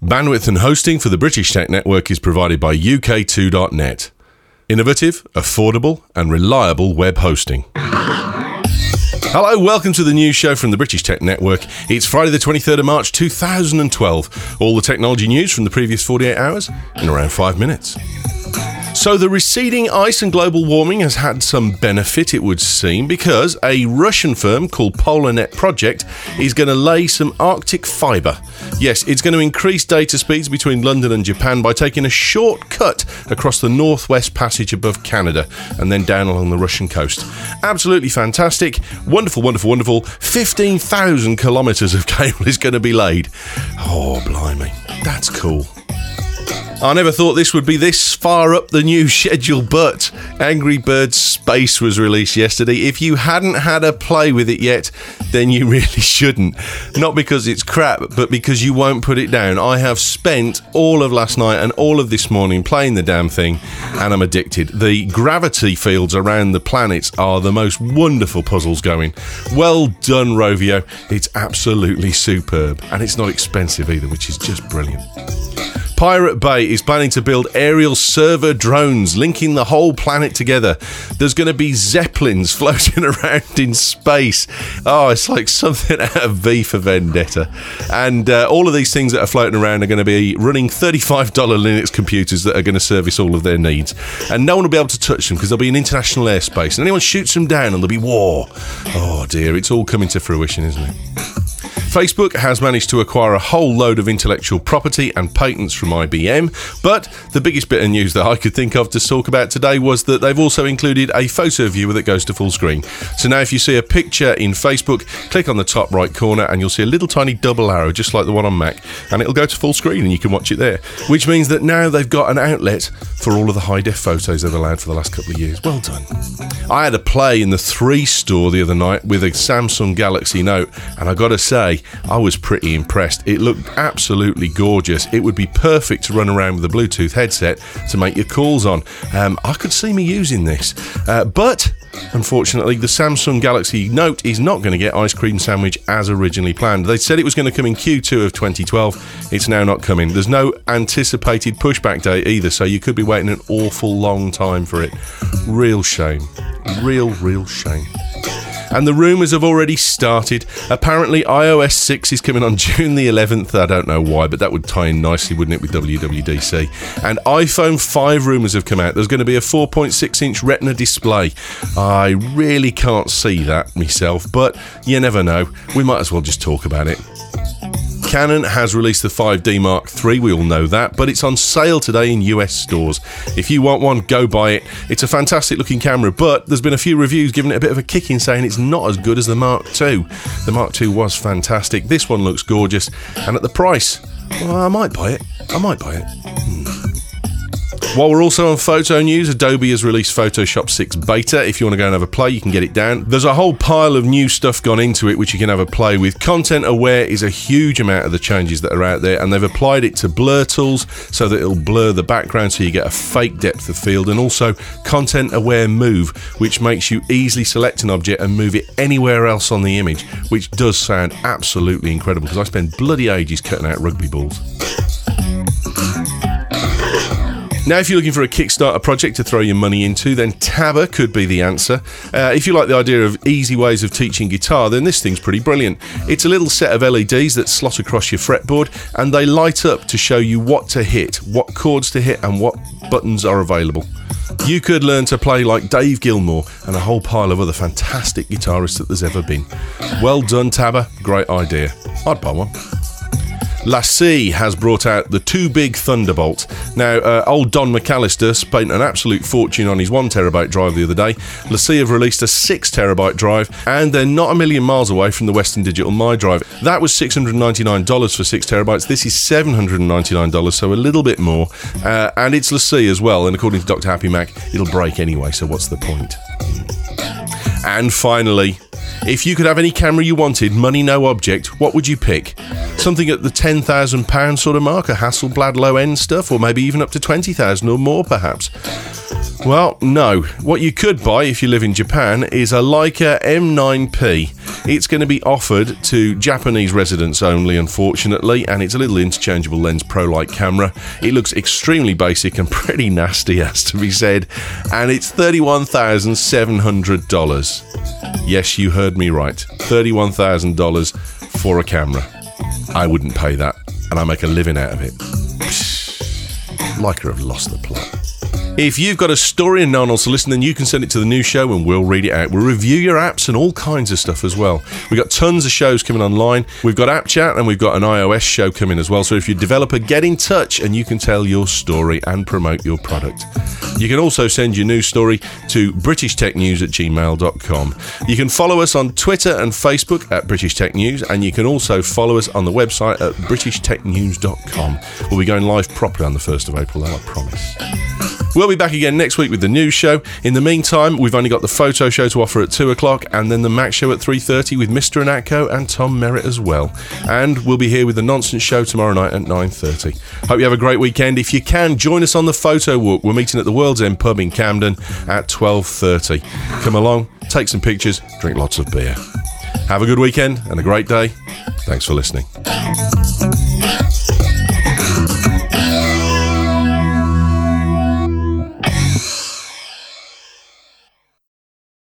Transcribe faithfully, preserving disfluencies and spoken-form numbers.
Bandwidth and hosting for the British Tech Network is provided by U K two dot net. Innovative, affordable and reliable web hosting. Hello, welcome to the news show from the British Tech Network. It's Friday the twenty-third of March two thousand twelve. All the technology news from the previous forty-eight hours in around five minutes. So the receding ice and global warming has had some benefit, it would seem, because a Russian firm called PolarNet Project is going to lay some Arctic fibre. Yes, it's going to increase data speeds between London and Japan by taking a short cut across the Northwest Passage above Canada and then down along the Russian coast. Absolutely fantastic. Wonderful, wonderful, wonderful. fifteen thousand kilometres of cable is going to be laid. Oh, blimey. That's cool. I never thought this would be this far up the news schedule, but Angry Birds Space was released yesterday. If you hadn't had a play with it yet, then you really shouldn't. Not because it's crap, but because you won't put it down. I have spent all of last night and all of this morning playing the damn thing, and I'm addicted. The gravity fields around the planets are the most wonderful puzzles going. Well done, Rovio. It's absolutely superb, and it's not expensive either, which is just brilliant. Pirate Bay is planning to build aerial server drones linking the whole planet together. There's going to be zeppelins floating around in space. Oh, it's like something out of V for Vendetta. And uh, all of these things that are floating around are going to be running thirty-five dollars Linux computers that are going to service all of their needs. And no one will be able to touch them because there'll be an international airspace. And anyone shoots them down and there'll be war. Oh dear, it's all coming to fruition, isn't it? Facebook has managed to acquire a whole load of intellectual property and patents from I B M, but the biggest bit of news that I could think of to talk about today was that they've also included a photo viewer that goes to full screen. So now if you see a picture in Facebook, click on the top right corner and you'll see a little tiny double arrow just like the one on Mac, and it'll go to full screen and you can watch it there, which means that now they've got an outlet for all of the high-def photos they've allowed for the last couple of years. Well done. I had a play in the three store the other night with a Samsung Galaxy Note, and I gotta say, I was pretty impressed. It looked absolutely gorgeous. It would be perfect to run around with a Bluetooth headset to make your calls on. Um, I could see me using this. Uh, but, unfortunately, the Samsung Galaxy Note is not going to get Ice Cream Sandwich as originally planned. They said it was going to come in Q two of twenty twelve. It's now not coming. There's no anticipated pushback date either, so you could be waiting an awful long time for it. Real shame. Real, real shame. And the rumours have already started. Apparently i O S six is coming on June the eleventh. I don't know why, but that would tie in nicely, wouldn't it, with W W D C. And iPhone five rumours have come out. There's going to be a four point six inch Retina display. I really can't see that myself, but you never know. We might as well just talk about it. Canon has released the five D Mark three, we all know that, but it's on sale today in U S stores. If you want one, go buy it. It's a fantastic looking camera, but there's been a few reviews giving it a bit of a kick in saying it's not as good as the Mark two. The Mark two was fantastic. This one looks gorgeous, and at the price, well, I might buy it. I might buy it. Hmm. While we're also on photo news, Adobe has released Photoshop six Beta. If you want to go and have a play, you can get it down. There's a whole pile of new stuff gone into it which you can have a play with. Content Aware is a huge amount of the changes that are out there, and they've applied it to blur tools so that it'll blur the background so you get a fake depth of field, and also Content Aware Move, which makes you easily select an object and move it anywhere else on the image, which does sound absolutely incredible because I spend bloody ages cutting out rugby balls. Now, if you're looking for a Kickstarter project to throw your money into, then Tabber could be the answer. Uh, if you like the idea of easy ways of teaching guitar, then this thing's pretty brilliant. It's a little set of L E Ds that slot across your fretboard, and they light up to show you what to hit, what chords to hit, and what buttons are available. You could learn to play like Dave Gilmour and a whole pile of other fantastic guitarists that there's ever been. Well done, Tabber. Great idea. I'd buy one. LaCie has brought out the Too Big Thunderbolt. Now, uh, old Don McAllister spent an absolute fortune on his one terabyte drive the other day. LaCie have released a six terabyte drive, and they're not a million miles away from the Western Digital My Drive. That was six hundred ninety-nine dollars for six terabytes. This is seven hundred ninety-nine dollars, so a little bit more. Uh, and it's LaCie as well, and according to Doctor Happy Mac, it'll break anyway, so what's the point? And finally, if you could have any camera you wanted, money no object, what would you pick? Something at the ten thousand pounds sort of mark, a Hasselblad low-end stuff, or maybe even up to twenty thousand or more perhaps. Well, no. What you could buy if you live in Japan is a Leica M nine P. It's going to be offered to Japanese residents only, unfortunately, and it's a little interchangeable lens pro-light camera. It looks extremely basic and pretty nasty, has to be said, and it's thirty-one thousand seven hundred dollars. Yes, you heard me right. thirty-one thousand dollars for a camera. I wouldn't pay that, and I make a living out of it. Leica have lost the plot. If you've got a story and no one else to listen, then you can send it to the new show and we'll read it out. We'll review your apps and all kinds of stuff as well. We've got tons of shows coming online. We've got App Chat and we've got an iOS show coming as well. So if you're a developer, get in touch and you can tell your story and promote your product. You can also send your news story to british tech news at gmail dot com. You can follow us on Twitter and Facebook at British Tech News, and you can also follow us on the website at british tech news dot com. We'll be going live properly on the first of April, though, I promise. We'll be back again next week with the news show. In the meantime, we've only got the photo show to offer at two o'clock and then the Mac show at three thirty with Mister Anatco and Tom Merritt as well. And we'll be here with the Nonsense show tomorrow night at nine thirty. Hope you have a great weekend. If you can, join us on the photo walk. We're meeting at the World's End pub in Camden at twelve thirty. Come along, take some pictures, drink lots of beer. Have a good weekend and a great day. Thanks for listening.